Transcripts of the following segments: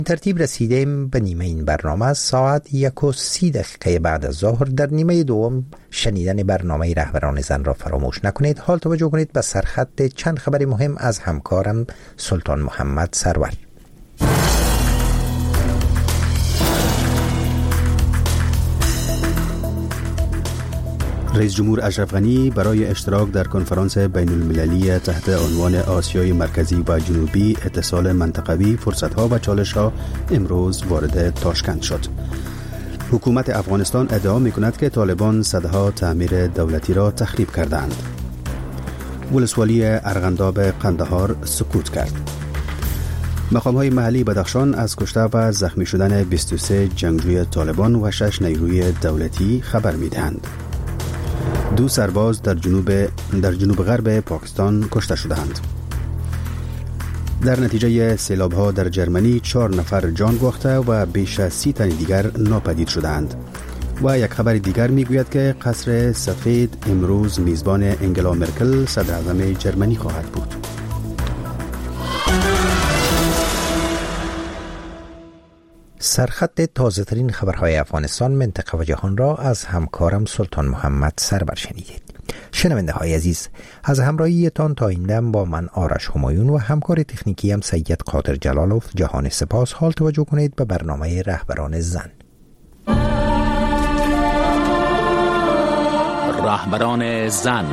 این ترتیب رسیدیم به نیمه این برنامه. از ساعت 1:30 بعد از ظهر در نیمه دوم شنیدن برنامه رهبران زن را فراموش نکنید. حال توجه کنید به سرخط چند خبر مهم از همکارم سلطان محمد سرور. رئیس جمهور اشرف غنی برای اشتراک در کنفرانس بین المللی تحت عنوان آسیای مرکزی و جنوبی اتصال منطقوی فرصت‌ها و چالش‌ها امروز وارد تاشکند شد. حکومت افغانستان ادعا می‌کند که طالبان صدها تعمیر دولتی را تخریب کردند. ولسوالی ارغنداب قندهار سکوت کرد. مقام‌های محلی بدخشان از کشته و زخمی شدن 23 جنگجوی طالبان و 6 نیروی دولتی خبر می‌دهند. 2 سرباز در جنوب غرب پاکستان کشته شدند. در نتیجه سیلاب‌ها در جرمنی 4 نفر جان باخته و بیش از 30 تن دیگر ناپدید شدند. و یک خبر دیگر میگوید که قصر سفید امروز میزبان انگلا مرکل صدراعظم جرمنی خواهد بود. سرخط تازه ترین خبرهای افغانستان، منطقه و جهان را از همکارم سلطان محمد سرور شنیدید. شنونده های عزیز، از همراهیتان تا این دم با من آرش همایون و همکار تکنیکی هم سید قادر جلالوف جهان سپاس. حال توجه کنید به برنامه رهبران زن. رهبران زن.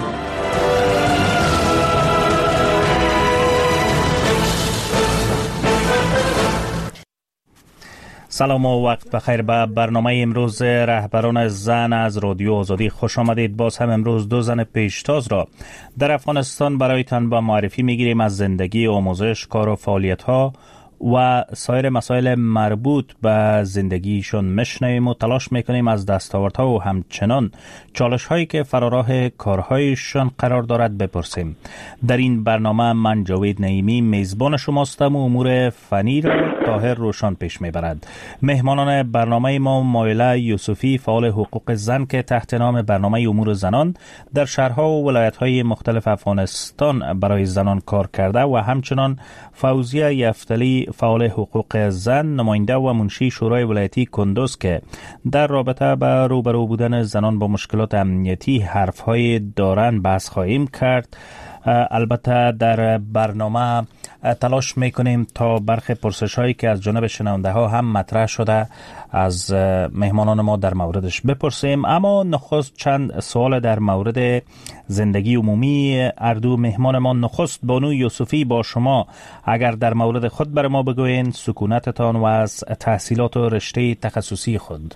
سلام و وقت بخیر. به برنامه امروز رهبران زن از رادیو آزادی خوش آمدید. باز هم امروز 2 زن پیشتاز را در افغانستان برایتان با معرفی میگیریم. از زندگی، آموزش، کار و فعالیت ها و سایر مسائل مربوط به زندگیشون میشنویم و تلاش میکنیم از دستاوردها و همچنان چالش هایی که فراراه کارهایشون قرار دارد بپرسیم. در این برنامه من جاوید نعیمی میزبان شماستم و امور فنی را طاهر روشن پیش میبرد. مهمانان برنامه ما مایله یوسفی، فعال حقوق زن که تحت نام برنامه امور زنان در شهرها و ولایت‌های مختلف افغانستان برای زنان کار کرده، و همچنان فوزیه یفتلی، فعال حقوق زن، نماینده و منشی شورای ولایتی کندوز که در رابطه با روبرو بودن زنان با مشکلات امنیتی حرف‌های دارن بحث خواهیم کرد. البته در برنامه تلاش میکنیم تا برخی پرسش هایی که از جانب شنونده ها هم مطرح شده از مهمانان ما در موردش بپرسیم. اما نخست چند سوال در مورد زندگی عمومی اردو مهمان ما. نخست بانو یوسفی، با شما اگر در مورد خود بر ما بگوین، سکونتتان و از تحصیلات و رشته تخصصی خود.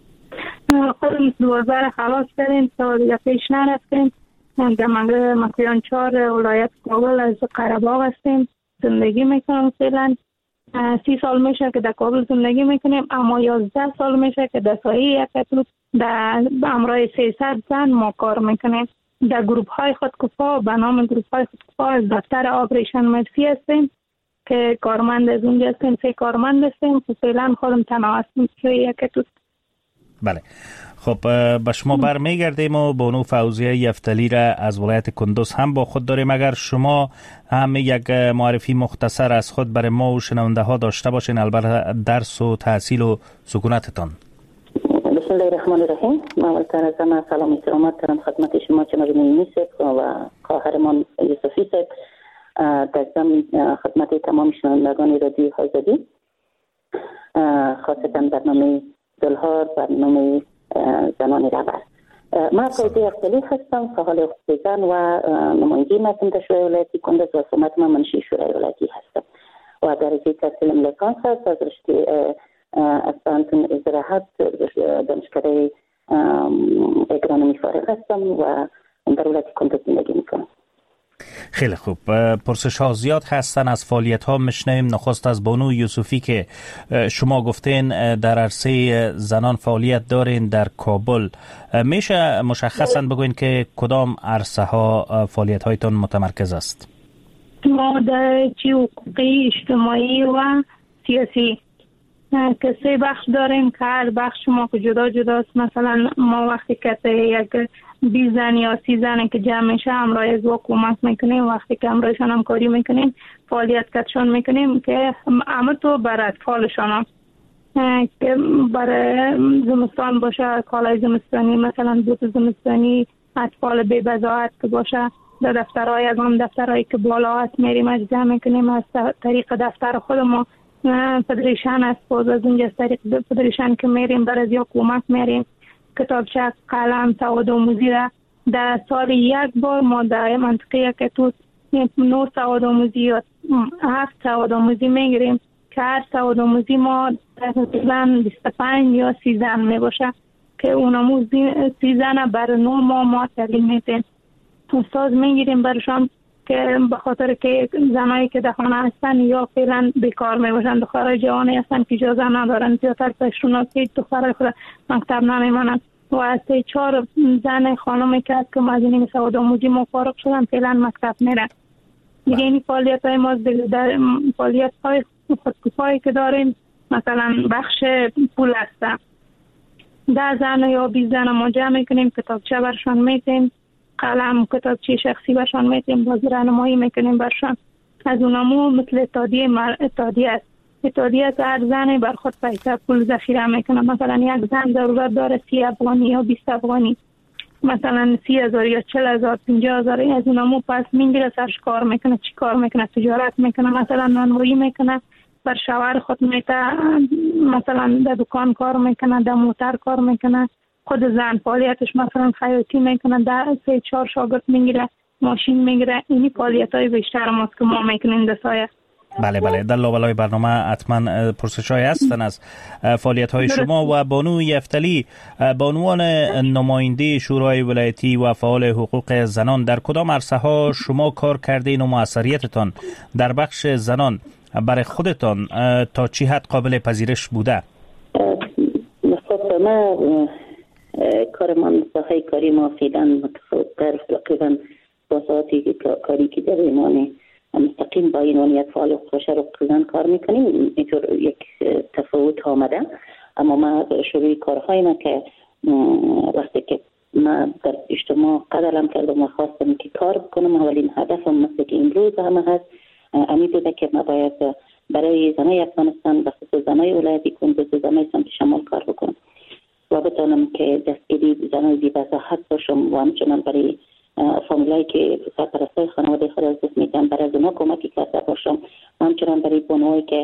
خودم 12 خلاص کردیم تا دیگه پیش نرفتیم. در مکیان 4 ولایت کابل از قره‌باغ هستیم. زندگی میکنم فعلا 30 سال میشه که در کابل زندگی میکنیم، اما 11 سال میشه که در سایه یک در همراه 300 زن ما کار میکنیم. در گروپ های خودکفا به نام گروپ های خودکفا از دفتر آبریشن مرسی هستیم که کارمند از اونجا هستیم. 3 کارمند هستیم. فعلا خودم تنها هستیم که یک. بله، خب به شما برمیگردیم و بانو فوزیه یفتلی را از ولایت کندوز هم با خود داریم. اگر شما هم یک معرفی مختصر از خود برای ما و شنونده ها داشته باشین، البته درس و تحصیل و سکونتتان. بسم الله الرحمن الرحیم. من اولتر از همه سلام احترامات دارم خدمت شما جناب نعیمی صاحب و خواهرمان یوسفی صاحب. در ضمن خدمت تمام شنوندگان رادیو آزادی، خاصتا برنامه دلهار، برنامه زنان رهبر. من فوزیه یفتلی هستم، فعال حقوق زن و نماینده متن شورای ولایتی کندوز و سمت من منشی شورای ولایتی هستم و درجه تحصیلم لیسانس است از رشته اسپانتون ازراحت دانشکده اگرانومی فارغ هستم و در ولایت کندوز زندگی میکنم. خیلی خوب. پرسش ها زیاد هستن، از فعالیت ها میشنویم. نخست از بانو یوسفی که شما گفتین در عرصه زنان فعالیت دارین در کابل، میشه مشخصا بگوین که کدام عرصه ها فعالیت هایتون متمرکز است؟ ما در حقوقی، اجتماعی و سیاسی. که 3 بخش داریم که هر بخش ما که جدا جداست. مثلا ما وقتی که یک 20 زن یا 30 زن که جمع میشه همراه از کمک میکنیم، وقتی که همراهشان همکاری میکنیم فعالیت کتشان میکنیم که همه تو بر اطفالشان که برای زمستان باشه کالای زمستانی، مثلا بوت زمستانی، اطفال بی بضاعت که باشه در دفترهای از هم دفترهایی که بالا هست میریم اجزا میکنیم. از طریق دفتر خود ما فدریشن است، باز از اونجا از طریق فدریشن که میریم بر از یا کمک میریم کتابچه، قلم، سواد آموزی را در سال 1 بار ما در منطقه که تو 9 سواد آموزی یا 7 سواد آموزی میگیریم که هر سواد آموزی ما تقریبا 25 یا 30 زن میباشه که اون آموزی 30 زن بر 9 ما تعلیم میدیم. استاد میگیریم برشان که به خاطر که زنایی که در خانه هستن یا فعلا بیکار میباشن، دخترای جوانی هستن که اجازه ندارن زیادتر پشتونا که دخترای خود مکتب نمیمانن و از 3-4 زن خانمی که از که مزینی سواد آموزی ما فارغ شدن فعلا مکتب میرن. دیگه این فعالیت های ما در فعالیت های خودکفایی که داریم مثلا بخش پول هستن 10 زن یا 20 زن ما جمع میکنیم، کتابچه برشان میتیم، قلم، کتابچه شخصی برشان میتیم، باز راهنمایی میکنیم برشان. از اونمو مثل اتحادیه است. اتحادیه هر زنی بر خود پیسه پول ذخیره میکنه. مثلا یک زن ضرورت داره 30 افغانی یا 20 افغانی، مثلا 30,000 یا 40,000 50,000 از اونمو پس میگیره سرش کار میکنه. چی کار میکنه؟ تجارت میکنه، مثلا نانوایی میکنه، بر شوهر خود میته، مثلا در دکان کار میکنه، در موتر کار میکنه. خود زن فعالیتش مثلا خیاطی میکنه، در 3-4 شاگرد میگیره، ماشین میگیره. اینی فعالیت های بیشتر ماست که ما میکنیم در سایه. بله در لابلای برنامه حتما پرسش‌های هستن از فعالیت‌های شما. و بانو یفتلی به عنوان نماینده شورای ولایتی و فعال حقوق زنان در کدام عرصه‌ها شما کار کردین و موثریتتان در بخش زنان برای خودتان تا چی حد قابل پذیرش بوده؟ ما کار من ساحه کاری ما فعلا متفاوت تقریبا با ساعتی کاری که در ایمانی مستقیم با اینوانیت فعال حقوق زن کار میکنیم اینطور یک تفاوت آمده. اما ما شروع کارهای ما که وقتی که ما در اجتماع قدرم کردم و خواستم که کار بکنم، اولین هدفم مثل که امروز همه هست امی بوده که ما باید برای زنای افغانستان و خصوص زنای ولایتی کندوز و زنای سمت شمال کار بکنم و بتانم که دستگیری زنای بی بضاعت باشم و همچنان برای فامیلایی که سرپرستای خانواده خود از دست میدن برای اونا کمکی کرده باشم و همچنان برای بانوایی که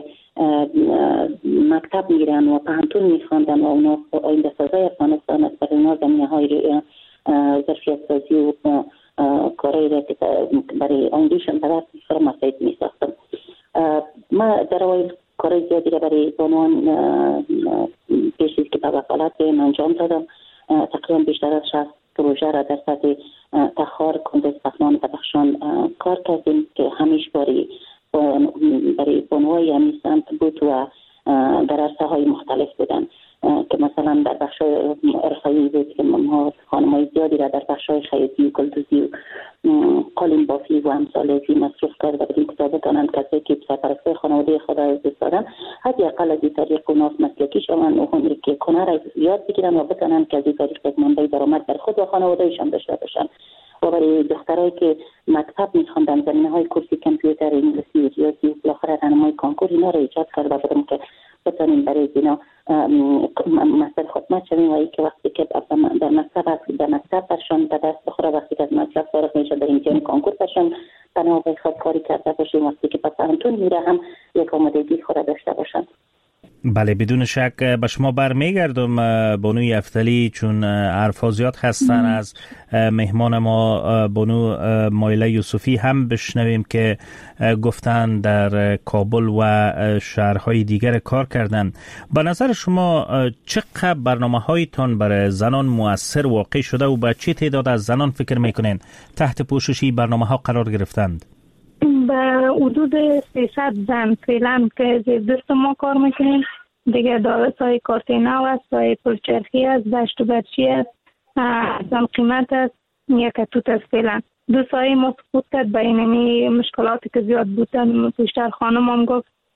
مکتب میرن و پانتون میخواندن و اونا آینده سازای افغانستان است، برای اونا زمینه های ظرفیت سازی و کارهایی را که برای آیندهشان به دست میخوره مساعد میساختم. ما در اوایل کارهای زیادی را برای بانوان پیش از که به وکالت انجام دادم. تقریبا بیشتر از 60 پروژه را در سطح تخار، کندوز، پغمان، بدخشان کار کردیم که همیشه برای بانوهای همین سمت بود و در عرصه های مختلف بودن که مثلا در بخش ارخایی بود که ما خانم‌های زیادی را در بخش های خیاطی و گلدوزی و قالین بافی و امثال ازی مصروف کرد و بدین کتاب دانند کسی که سرپرستی خانواده خود از دست دادن حداقل از این طریق و ناف مسلکی شوند و هم که کنار یاد بگیرن و بتانند که از این طریق یک منبع درآمد در خود و خانوادهشان داشته باشند. و برای دخترایی که مکتب میخواندن زمینه‌های کورسی کامپیوتر، انگلیسی و ریاضی و بالاخره راهنمای کنکور اینا را ایجاد کرده بودم که بتانیم برای اینا مثل خدمت شویم و ای که وقتی که در مکتب برشان به دست بخوره، وقتی که از مکتب فارغ میشه در امتحان کنکور برشان بنا به خود کاری کرده باشیم، وقتی که پسانتون میره هم یک آمادگی خود داشته باشن. بله بدون شک به شما برمیگردم بانو یفتلی، چون حرفا زیاد هستن. از مهمان ما بانو مایله یوسفی هم بشنویم که گفتن در کابل و شهرهای دیگر کار کردن. به نظر شما چقدر برنامه هایتان برای زنان مؤثر واقع شده و به چه تعداد از زنان فکر میکنین تحت پوششی برنامه ها قرار گرفتند؟ به حدود 300 زن فعلا که دست ما کار میکنیم. دیگه سای کارتیناو است، سای پلچرخی است، دشت و برچی است، زن قیمت است، یک توت است. فعلا دو سای ما سقوط کرد به اینمی مشکلاتی که زیاد بودن. بیشتر خانم هم گفت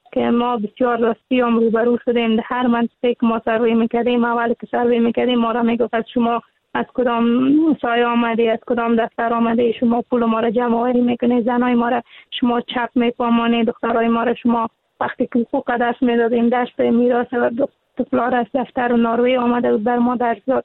که ما بسیار راستی هم روبرو شدیم. در هر منطقه که ما سروی میکردیم، اولی که سروی میکردیم ما را میگفت شما از کدام سایه آمده، از کدام دفتر آمده، شما پول ما را جمع آوری میکنید، زنای ما را شما چپ میپامانید، دخترای ما را شما وقتی که حقوق دست میدادیم دست میراث و دفلار از دفتر و ناروی آمده بود بر ما درس داد.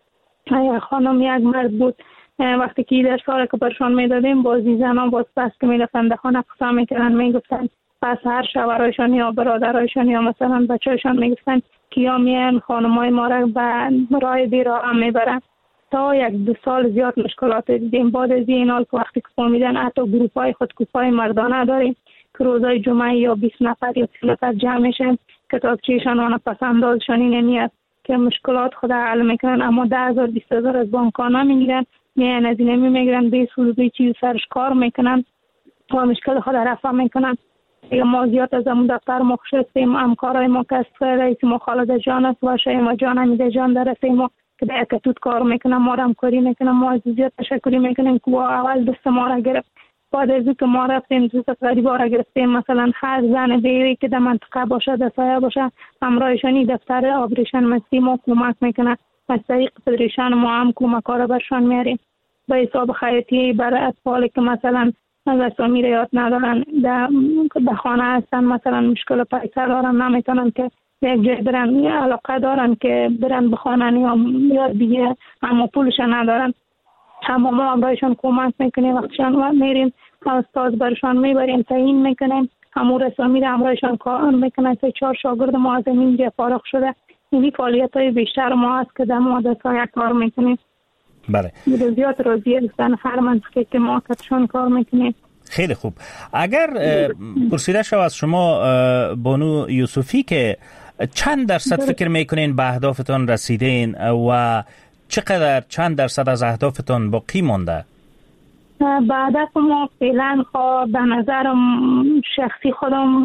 خانم یک مرد بود، وقتی که در سال که برشان میدادیم بازی زنان باز پس که میرفتن در خانه قصه میکردن، میگفتن پس هر شوهرایشان یا برادرایشان یا مثلا بچه‌شان میگفتن کیا میان خانمای ما را به راه بیراه هم میبرن. تا 1-2 سال زیاد مشکلات دیدیم. بعد از این حال که وقتی که فهمیدن حتی گروپای خودکوپای مردانه داریم که روزای جمعه یا 20 نفر یا 30 نفر جمع میشن، کتابچه‌شان و پسندازشان نمیاد که مشکلات خود حل میکنن، اما 10,000 20,000 از بانک‌ها میگیرن، میان از این میگیرن به سودی چیز سرش کار میکنن و مشکل خود رفع میکنن. یا ما زیاد از همون دفتر ما خوش هستیم، همکارای ما که رئیس ما خالد جان است و شیما جان حمیده جان در هستیم ما که در اکتوت کار میکنن، ما را همکاری میکنن. ما از زیاد تشکری میکنیم که اول دست ما را گرفت، بعد از اینکه ما رفتیم دست غریبا را گرفتیم، مثلا هر زن بیوی که در منطقه باشه در سایه باشه همراهشانی دفتر آبریشن مستی ما کمک میکنن، از طریق فدریشن ما هم کمک ها را برشان میاریم به حساب خیاطی برای اطفالی که مثلا اسامی را یاد ندارن در خانه هستن، مثلا مشکل پیسر دارن نمیتونن که یک جای برن، علاقه دارن که برن بخوانن یا یاد دیگه اما پولش ندارن، اما ما همراهشان کمک میکنیم. وقتشان میریم استاد برشان میبریم تعیین میکنیم، همون رسامی را همراهشان کار میکنن. 3-4 شاگرد ما از اینجا فارغ شده. اینی فعالیت های بیشتر ما هست که در مدرسه کار میکنیم. بله. زیاد راضی هستن هر منطقه که ما کتشان کار میکنیم. خیلی خوب. اگر پرسیده شو از شما بانو یوسفی که چند درصد فکر میکنین به اهدافتون رسیدین و چند درصد از اهدافتون باقی مونده؟ به هدف ما فعلا به نظر شخصی خودم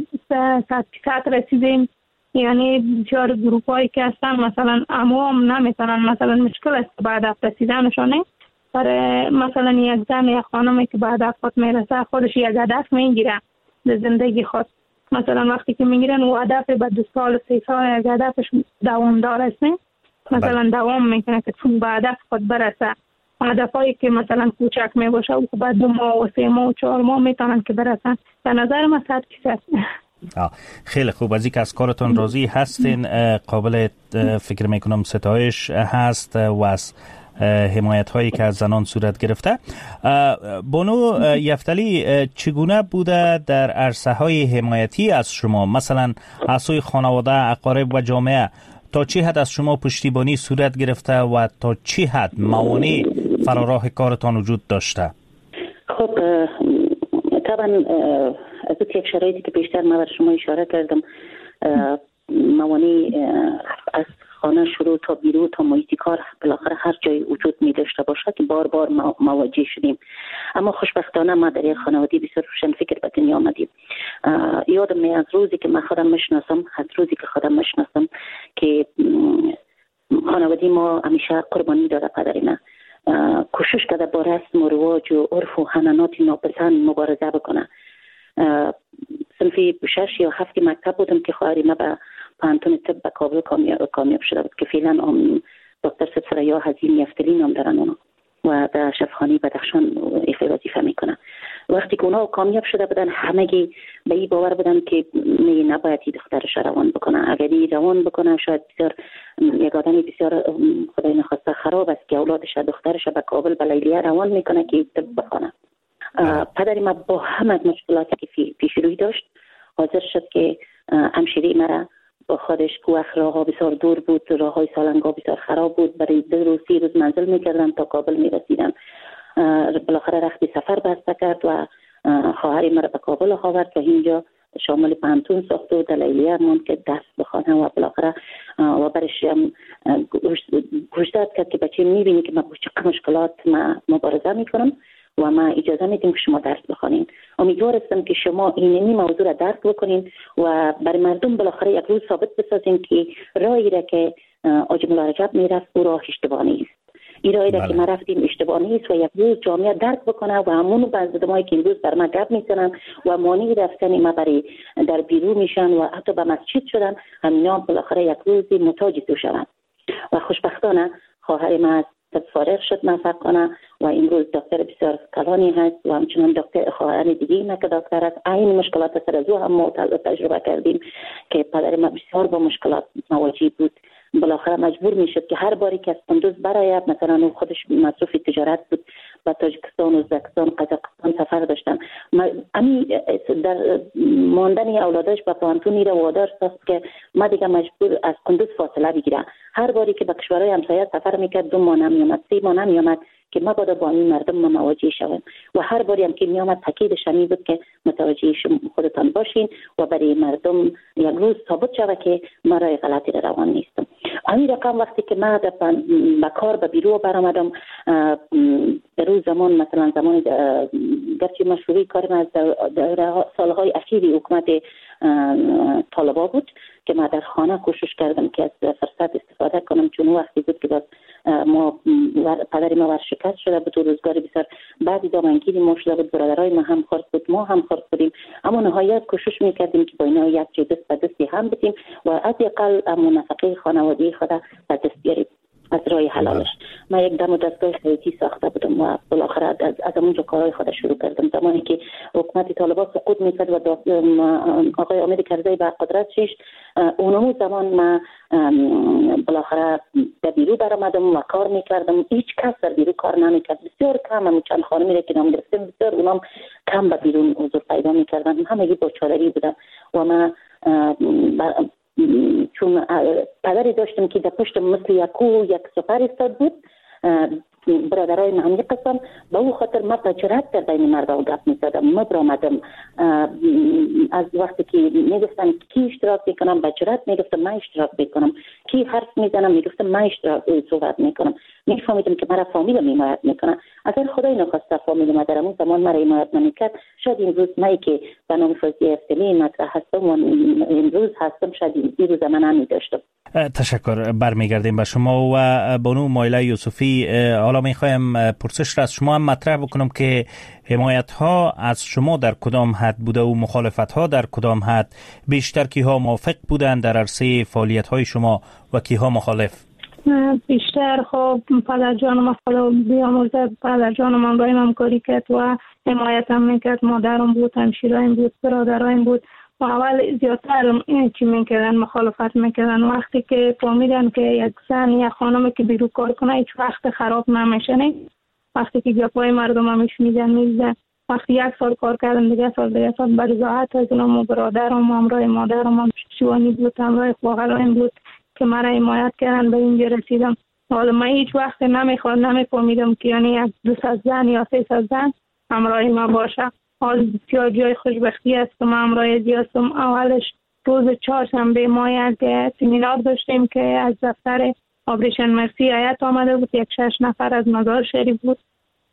100% رسیدیم. یعنی بسیار گروپ هایی که هستن مثلا عموم نمیتونن، مثلا مشکل است به هدف رسیدنشونه. برای مثلا یک زن یا خانمی که به هدف خود میرسه خودش یک هدف میگیره در زندگی خود، مثلا وقتی که میگیرن و هدف به 2 سال 3 سال یک هدفش دوامدار است، مثلا دوام میکنه که چون به هدف خود برسه. هدفایی که مثلا کوچک میباشه و بعد 2 ماه و 3 ماه و 4 ماه میتونن که برسن. به نظر من 100%. خیلی خوب. از اینکه از کارتون راضی هستین قابل فکر میکنم ستایش هست و از حمایت هایی که از زنان صورت گرفته. بانو یفتلی چگونه بوده در عرصه های حمایتی از شما، مثلا از سوی خانواده، اقارب و جامعه، تا چه حد از شما پشتیبانی صورت گرفته و تا چه حد موانع فراراه کارتان وجود داشته؟ خب طبعا از یک شرایطی که بیشتر ما بر شما اشاره کردم، موانع از خانه شروع تا بیرون تا محیط کار بالاخره هر جای وجود می داشته باشه که بار بار مواجه شدیم. اما خوشبختانه ما در یک خانواده بسیار روشن فکر به دنیا آمدیم. یادم می از روزی که من خودم مشناسم، که خانواده ما همیشه قربانی داده پدرینا کوشش کرده با رسم و رواج و عرف و حنانات ناپسند مبارزه بکنه. صنف 6 یا 7 مکتب بودم که خواهری ما به پانتون طب به کابل کامیاب شده بود که فعلا دکتر ستفریا حزین یفتلی نام دارن اونا و در شفاخانه بدخشان ایفای وظیفه میکنه. وقتی که اونا کامیاب شده بودن همگی به این باور بودن که نباید دخترش روان بکنه. اگر روان بکنه شاید بسیار یک آدمی بسیار خدای نخواسته خراب است که اولادش دخترش به کابل به لیلیه روان میکنه که طب بخونه. پدری ما با همه مشکلاتی که پیش روی داشت حاضر شد که همشیره مرا با خودش کو اخلاقا بسیار دور بود، راههای سالنگا بسیار خراب بود، برای 2 روز 3 روز منزل میکردن تا کابل میرسیدن. بالاخره رخت سفر بسته کرد و خواهر مرا به کابل آورد و اینجا شامل پانتون ساخت و دلیلیه مون که درس بخونه و بالاخره و برش گوشداد کرد که بچه میبینی که من با چه مشکلات مبارزه میکنم و ما اجازه میدیم که شما درس بخونین. امیدوار هستم که شما این موضوع را درک بکنین و برای مردم بالاخره یک روز ثابت بسازین که راهی را که حاج مولا رجب میرفت او راه اشتباه نیست. ایرایی که ما رفتیم اشتباه نیست و یک روز جامعه درک بکنه و همون بنزدمایی که امروز بر ما گپ میزنن و مانع رفتن ما برای در بیرون میشن و حتی به مسجد شدن، همینا بالاخره یک روزی محتاج تو شدن. و خوشبختانه خواهر ما فارغ شد موفقانه و امروز دکتر بسیار کلانی هست و همچنان دکتر خواهران دیگه ما که دکتر است. این مشکلات سر از او هم ما تجربه کردیم که پدر ما بسیار با مشکلات مواجه بود. بالاخره مجبور میشد که هر باری که از قندوز برآید، مثلا او خودش مصروف تجارت بود، با تاجیکستان، ازبکستان، قزاقستان سفر داشتن، در ماندن اولادش با پانتونی رو وادار است که ما دیگه مجبور از قندوز فاصله بگیره. هر باری که به کشورهای همسایه سفر میکرد 2 ماه نمیامد، 3 ماه نمیامد که ما باید با این مردم مواجه شویم و هر باری هم که میامد تاکیدش این بود که متوجه خودتان باشین و برای مردم یک روز ثابت شود که ما راه غلطی روان نیستم. همین رقم وقتی که ما به کار به بیرو برآمدم، در روز زمان مثلا زمان گرچه مشروعی کارم از در سالهای اخیری حکومت طالبا بود که ما در خانه کوشش کردم که از فرصت استفاده کنم، چون وقتی بود که ما پدر ما ورشکست شده بود و روزگار بسیار بعدی دامنگیری ما شده بود، برادرای ما هم خورد بود، ما هم خورد بودیم، اما نهایت کوشش میکردیم که با اینا یک چیز دست به دستی هم بدیم و از اقل نفقه خانوادگی خود به دست بیاریم از راه حلالش. ما یک دم و دستگاه خیلی ساخته بودم و بالاخره از اونجا کارهای خود شروع کردم. زمانی که حکومت طالبان سقوط میکرد و آقای حامد کرزی به قدرت شد، اونمو زمان ما بالاخره در بیرو برآمدم و کار میکردم. هیچ کس در بیرو کار نمیکرد، بسیار کم، هم چند خانمی را که نام گرفتم بسیار اونام کم به بیرون حضور پیدا میکردن، همگی با چادری بودم و ما چون پدری داشتم که در پشت مثل یک سپر استاد بود، برادرای من همین قسم، به او خاطر ما تجربت در بین مردم گپ می‌زدم، مبرامدم از وقتی که میگفتن کی اشتراک میکنم بچرات میگفتم من اشتراک میکنم، کی حرف میزنم میگفتم من اشتراک صحبت میکنم، میفهمیدم که مرا فامیل میمایت میکنه. اگر خدای نخواسته فامیل ما در اون زمان مرا حمایت نمیکرد، شاید امروز من که به نام فوزیه افتلی مطرح هستم و امروز هستم، شاید این روز من نمی‌داشتم. تشکر. برمیگردیم به شما و بانو مایله یوسفی. حالا میخوایم پرسش را از شما هم مطرح بکنم که حمایت ها از شما در کدام حد بوده و مخالفت ها در کدام حد؟ بیشتر کیها موافق بودن در عرصه فعالیت های شما و کیها مخالف؟ بیشتر خب پدر جانم خدا بیامرزد، پدر جانم هم بایم همکاری کرد و حمایت هم میکرد، مادرم بود، همشیرایم بود، برادرایم بود و اول زیادتر چی میکردن مخالفت میکردن. وقتی که فهمیدن که یک زن یا خانم که بیرون کار کنه هیچ وقت خراب نمیشه، وقتی که گپای مردم همیش میزن وقتی 1 سال کار کردم دیگه سال به رضایت از اونم و برادرم همراه مادرم هم شوانی بود، همراه خواهرام بود که مرا حمایت کردن به اینجا رسیدم. حالا من هیچ وقت نمیفهمیدم که یعنی یک 200 زن یا 300 زن همراه ما باشه. حال بسیار جای خوشبختی است که من همراه هستم. اولش روز 4 شنبه ما یک سمینار داشتیم که از دفتر آپریشن مرسی هیئت آمده بود، 6 نفر از مزار شریف بود،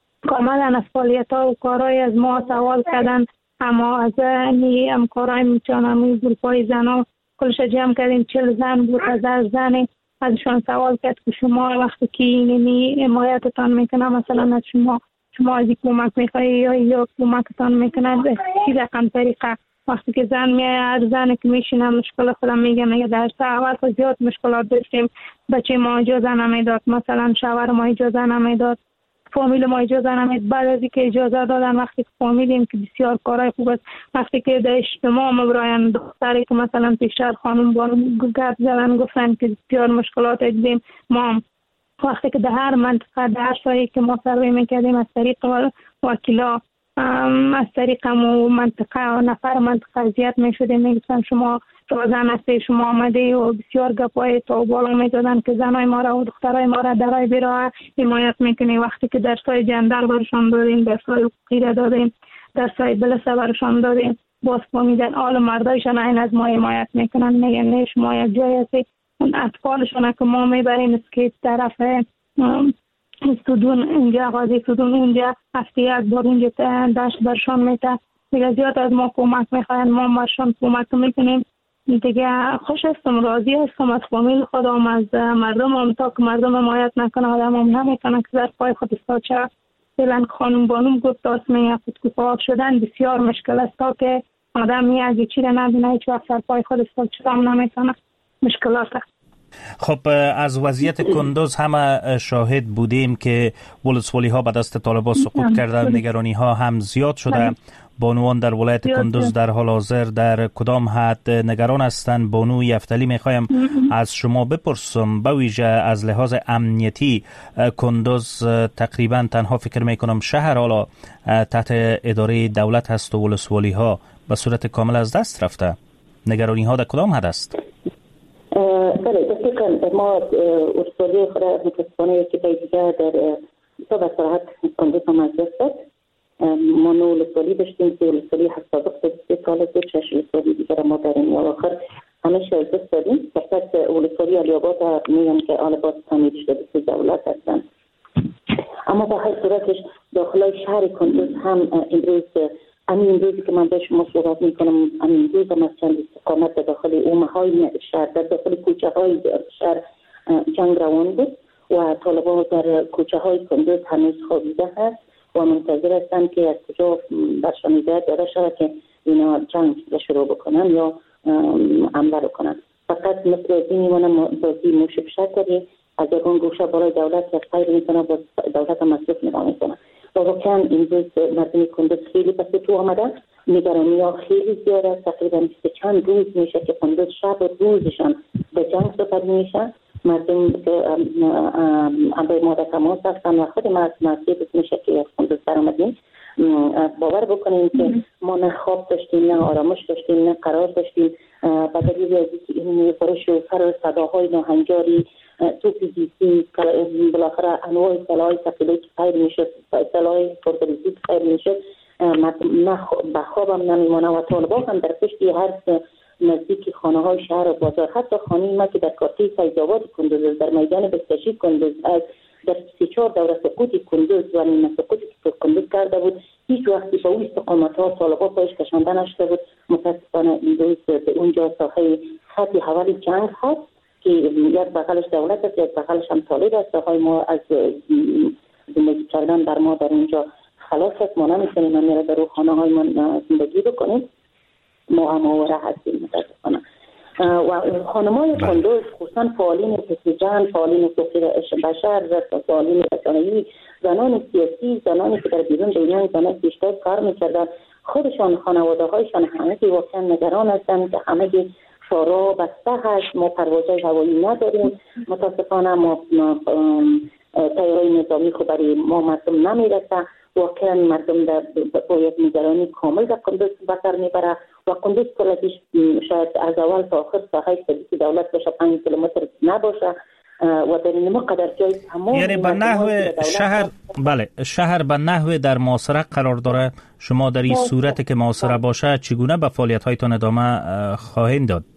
کاملا از فعالیت‌ها و کارهای از ما سوال کردن، اما از کارهای میتونم گروپ‌های زن‌ها کلش جمع کردیم، 40 زن بود، از زن ازشان سوال کرد که شما وقتی که اینی حمایتتان میکنم مثلا از شما از کمک میخوایی یا کمکتان میکنند چی رقم طریقه. وقتی که زن میایه هر زن که میشینم مشکل خودم میگم یا در اول خود زیاد مشکلات داشتیم، بچه ما اجازه نمیداد، مثلا شوهر ما اجازه نمیداد، فامیل ما اجازه نمیداد. بعد از اینکه اجازه دادن وقتی که فهمیدیم که بسیار کارهای خوب است، وقتی که در اجتماع مبراین دختری که مثلا پیشتر خانم بانو گرد زدن گفتن که بسیار مشکلات دیدیم، ما وقتی که در هر منطقه در سایی که ما سروی میکردیم از طریق وکیلا از طریق منطقه نفر منطقه زیاد میشدیم، میگفتن شما زن هستی، شما آمده و بسیار گپای تو بالا میدادن که زنای ما را و دخترای ما را درای بیراه حمایت میکنی. وقتی که درسای جندر برشان دادیم، درسای حقوقی دادیم، درسای بلسه برشان دادیم، باز فهمیدن آل مردایشان این از ما حمایت میکنن، میگن نه شما یک جای هستی. اون اطفالشان که ما میبریم اسکیت طرف سودون اینجا غازی سودون اینجا هفته یک بار اینجا داشت برشان میته، دیگه زیاد از ما کمک میخواین، ما برشان کمک میکنیم. دیگه خوش هستم، راضی هستم از فامیل خودم، از مردم هم. تا که مردم حمایت نکنه آدم هم نمیکنه که در پای خود استاد چه. فعلا خانم بانوم گفت داسمه خودکفا شدن بسیار مشکل است، تا که آدم یه چی را نبینه هیچ وقت در پای خود استاد چه هم نمیکنه، مشکلات است. خب از وضعیت کندوز همه شاهد بودیم که ولسوالی ها به دست طالبان سقوط کردن، نگرانی ها هم زیاد شده. بانوان در ولایت کندوز در حال حاضر در کدام حد نگران هستند؟ بانو یفتلی میخوایم از شما بپرسم، به ویژه از لحاظ امنیتی کندوز تقریبا تنها فکر میکنم شهر حالا تحت اداره دولت هست و ولسوالی ها به صورت کامل از دست رفته. نگرانی ها در کدام حد است؟ بله، دقیقا ما ولسوالی خود متاسفانه که دیگه در تا به صراحت کندوز هم از دست داد. ما نو ولسوالی داشتیم که ولسوالی سابق 3 سال بود، 6 ولسوالی دیگر ما در این آخر همش از دست دادیم. فقط ولسوالی علی‌آباد میگن که آل‌آباد تعمیر شده به دولت هستن، اما با هر صورتش داخل شهر کندوز هم امروز روزی که من به شما صحبت میکنم، امروز روز هم از چند استقامت داخل اومهای شهر، در داخل کوچه های شهر جنگ روان بود و طالبان در کوچه های کندوز هنوز خوابیده هست و منتظر هستند که از کجا برشان هدایت داده شود که اینا جنگ شروع بکنن یا حمله بکنن. فقط مثل میمونه بازی موش بشر داریم، از یکان گوشه برای دولت که خیر میکنه با دولت مصروف نگاه میکنه. و واقعا امروز مردم کندوز خیلی پس تو آمدن، نگرانی ها خیلی زیاد است. تقریبا چند روز میشه که کندوز شب و روزشان به جنگ سپری میشن. مردم که به ما در تماس هستن و خود ما از مسئله میشه که از کندوز در آمدیم. باور بکنیم که ما نه خواب داشتیم، نه آرامش داشتیم، نه قرار داشتیم. به دلیل از اینکه این برش و سر صداهای ناهنجاری، توپ دیسی، بالاخره انواع سلاح‌های ثقیله که خیر میشد، سلاح‌های پرتریزی که خیر میشد، نه به خوابم نمیمانه و طالبان هم در پشتی هر نزدیک خانه های شهر و بازار، حتی خانه ما که در کارتی فیض‌آباد کندوز، در میدان بستشی کندوز، از در 3-4 دوره سقوط کندوز و نیمه سقوطی که کندوز کرده بود، هیچ وقتی به اون استقامت‌ها طالبان پایش کشانده نشده بود. متاسفانه امروز به اونجا ساحه خط حوالی جنگ هست که یک بغلش دولت است، یک بغلش هم طالب است. ساحه ما از زندگی کردن بر ما در اونجا خلاص است. ما نمی‌تونیم میره در خانه های ما زندگی بکنیم. ما هم آواره هستیم متاسفانه. و خانم‌های کندوز، خصوصا فعالین حزب، فعالین حقوق بشر، فعالین رسانه‌ای، زنان سیاسی، زنانی که در بیرون دنیا زنان بیشتر کار می‌کردن، خودشان خانواده‌هایشان همگی واقعا نگران هستند که همگی شورا بسته هست. ما پروازهای هوایی نداریم متاسفانه. ما طیاره‌های نظامی خود برای ما مردم نمیرسه. واقعا مردم با یک نگرانی کامل در کندوز بسر میبره و کندوز کلش شاید از اول تا آخر ساحه سدیسی دولت باشه، 5 کیلومتر نباشه و در این مقدر جای تمام، یعنی به نحو شهر به نحو در محاصره قرار داره. شما در این صورت که محاصره باشه چگونه به فعالیت هایتان ادامه خواهید داد؟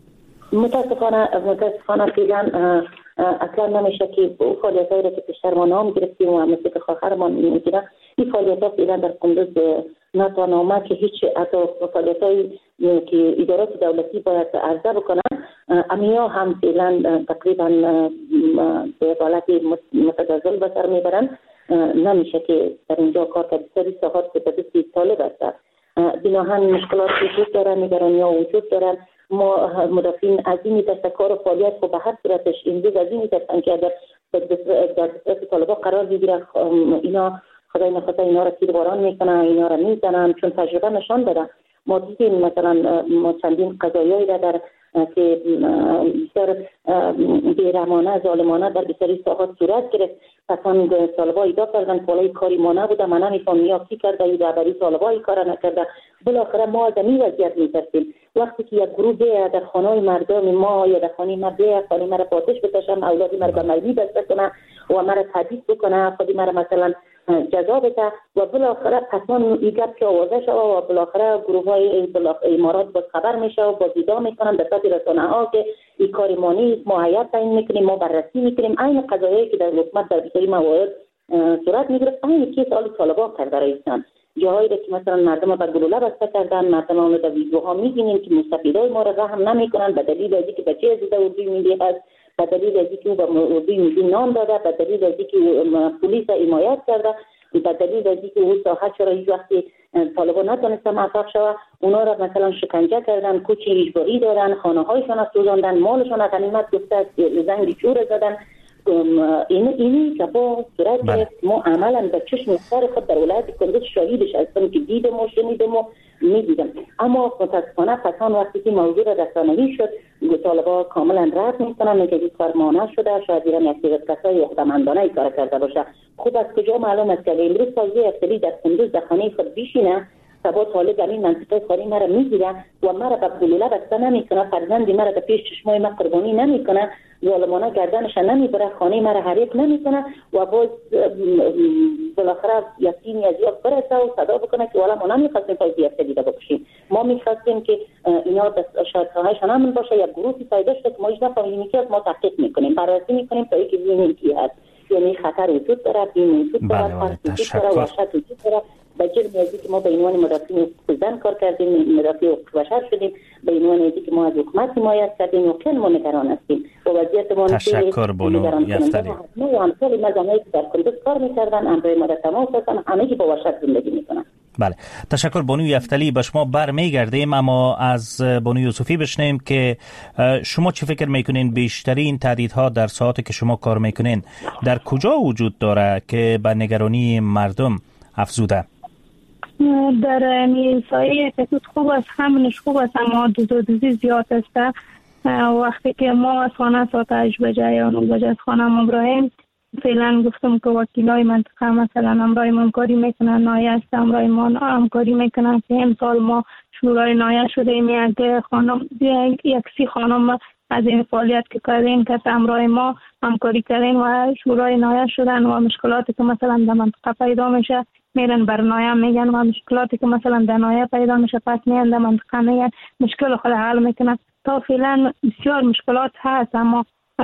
متاسفانه فعلا اصلا نمیشه که فعالیت هایی را که پیشتر ما نام گرفتیم و مثل که خواهرمان میگیرن، این فعالیت ها فعلا در کندوز ناتوانامه که هیچ فعالیت هایی که ادارات دولتی باید عرضه بکنن، امیا هم فعلا تقریبا به حالت متجزل به سر میبرن. نمیشه که در اینجا کار کرد. سری ساحات که به دستی طالب است، بناهن مشکلات وجود دارن، نگرانی ها وجود دارن. ما مدافعین از این کار و فعالیت خب به هر صورتش امروز از این میترسن که اگر در دست طالبان قرار بگیره، اینا خدای نخواسته اینا را تیرباران میکنن، اینا را میزنن، چون تجربه نشان داده. ما دیدیم مثلا ما چندین قضایایی را در که بسیار بیرحمانه ظالمانه در بسیاری ساحات صورت گرفت. پسان طالبان ایدا کردن پالای کاری ما نبوده، من نمیفهم یا کی کرده ای در طالبان کار نکرده. بالاخره ما از این وضعیت میترسیم. وقتی که یک گروه در خانه مردم ما یا در خانه ما بیه خانه مرا پاتش بکشم، اولادی مرا به میلی بسته کنه و مرا تهدید بکنه، خودی مرا مثلا جزا بده و بالاخره پسان این گپ که آوازه شد و بالاخره گروه های امارات باز خبر میشه و باز ایدا میکنن در سطح رسانه ها که این کاری ما نیست، ما هیئت تعیین میکنیم، ما بررسی میکنیم. این قضایایی که در حکومت در بسیاری موارد صورت میگرفت، این که سال طالبان کرده رئیسان جاهایی که مثلا مردم به گلوله بسته کردن، مردم اون در ویدیوها می‌بینیم که مستفیدای ما را رحم نمی‌کنن به دلیل از اینکه بچه از اردوی ملی هست، به دلیل از اینکه او به اردوی ملی نام داده، به دلیل از اینکه پلیس حمایت کرده، به دلیل از اینکه او ساحت را هیچ وقتی طالبان نتونسته موفق شود، اونا را مثلا شکنجه کردن، کوچ اجباری دادن، خانه‌هایشان را سوزاندن، مالشان را غنیمت گفته زنگ چور زدن. اینی که با صورت گرفت ما عملا به چشم سر خود در ولایت کندوز شاهدش هستم که دیدم و شنیدم و میدیدم. اما متاسفانه پسان وقتی که موضوع رسانه‌ای شد طالبان کاملا رد میکنن که این کار مانع شده، شاید ایران یک کسای اقداماندانه کار کرده باشه. خوب از کجا معلوم است که امروز تازه افتلی در کندوز در خانه خود بشینه سبا طالب این منطقه خاری مرا میگیره و مرا به گلوله بسته نمیکنه، فرزند مرا در پیش چشمای ما قربانی نمیکنه، ظالمانه گردنش نمیبره، خانه مرا حریق نمیکنه و باز بالاخره یقینی از یاد برسه و صدا بکنه که والا ما نمیخواستیم فایده افتلی را بکشیم، ما میخواستیم که اینا شاید خواهشان همون باشه، یک گروهی پیدا شده که ما هیچ نفهمیم که از ما تحقیق میکنیم، بررسی میکنیم تا اینکه ببینیم کی هست. یعنی خطر وجود داره، بین وجود داره، وحشت وجود داره. به جرم ازی که ما به عنوان مدافع حقوق زن کار کردیم، مدافع حقوق بشر شدیم، به عنوان ازی که ما از حکومت حمایت کردیم و خیلی ما نگران هستیم و وضعیت ما تشکر بانو یفتلی. ما هم خیلی مزامایی که در کندوز کار میکردن، امروی ما در تماس هستن، همه که با وحشت زندگی میکنن. بله، تشکر بانو یفتلی. به شما برمیگردیم، اما از بانو یوسفی بشنیم که شما چی فکر میکنین بیشترین تهدیدها در ساعاتی که شما کار میکنین در کجا وجود داره که به نگرانی مردم افزوده؟ در سایه تکوت خوب است، همونش خوب است، اما دوزی زیاد است. وقتی که ما از خانه ساعت 8 بجه یا 9 بجه از خانه مبراهیم، فعلا گفتم که وکیلای منطقه مثلا همراه ما همکاری میکنن، نایه است همراه ما همکاری میکنن که امسال ما شورای نایه شدیم، یک 30 خانم از این فعالیت که کردیم که همراه ما همکاری کردن و شورای نایه شدن و مشکلاتی که مثلا در منطقه پیدا میشه میرن بر نایه میگن و مشکلاتی که مثلا در نایه پیدا میشه پس میان در منطقه میگن مشکل خود حل میکنن. تا فعلا بسیار مشکلات هست، اما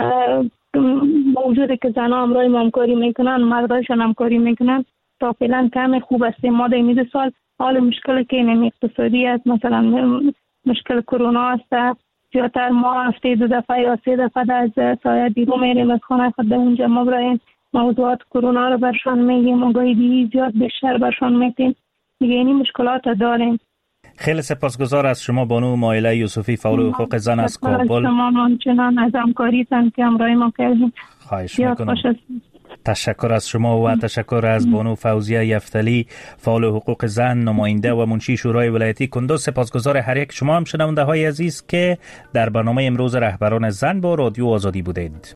موجوده که زنها همراه ما همکاری میکنن، مردایشان همکاری میکنن، تا فعلا کم خوب است. ما در این سال حال مشکلی که این اقتصادی است، مثلا مشکل کرونا است، زیادتر ما هفته 2 دفعه یا 3 دفعه از سایه بیرون میریم از خانه خود در اونجا مبراهیم موضوعات کرونا رو برشان میگیم و گاهی زیاد بیشتر برشان میگیم، دیگه این مشکلات داریم. خیلی سپاسگزار از شما بانو مایله یوسفی، فعال حقوق زن از کابل. شما همچنان از همکاریتان که همراه ما کردیم. خواهش میکنم. تشکر از شما و تشکر از بانو فوزیه یفتلی، فعال حقوق زن، نماینده و منشی شورای ولایتی کندوز. سپاسگزار هر یک شما هم شنونده های عزیز که در برنامه امروز رهبران زن با رادیو آزادی بودید.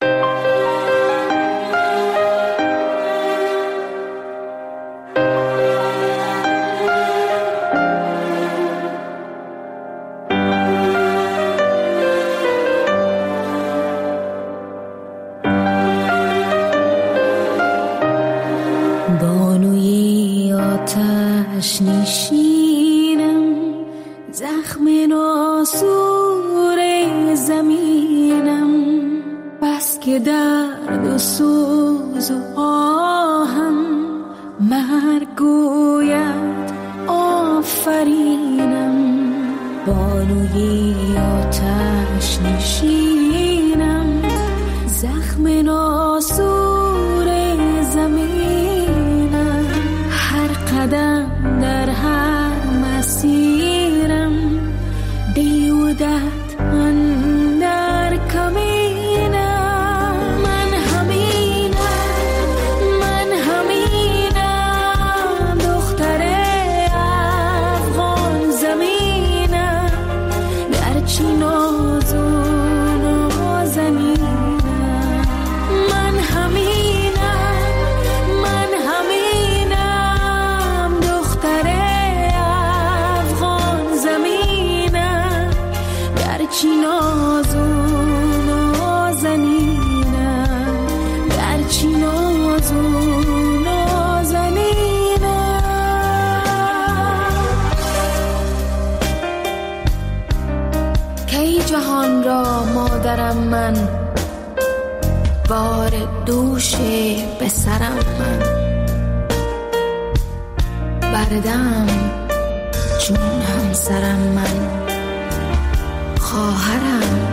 نشینم زخم ناسور زمینم، بس که درد و سوز و آهم مرگ گوید آفرینم. بانوی آتش نشینم زخم ناسور زمینم، هر قدم در هر مسیرم دیودت اندر کمینم. من همینم دختر افغان زمینم، گرچه نازون و زمینم. من همینم دختر افغان زمینم، گرچه نازون و زمینم، گرچه نازون و زمینم. کی جهان را مادرم من، بار دوش به سرم من، بردم چون همسرم من خواهرم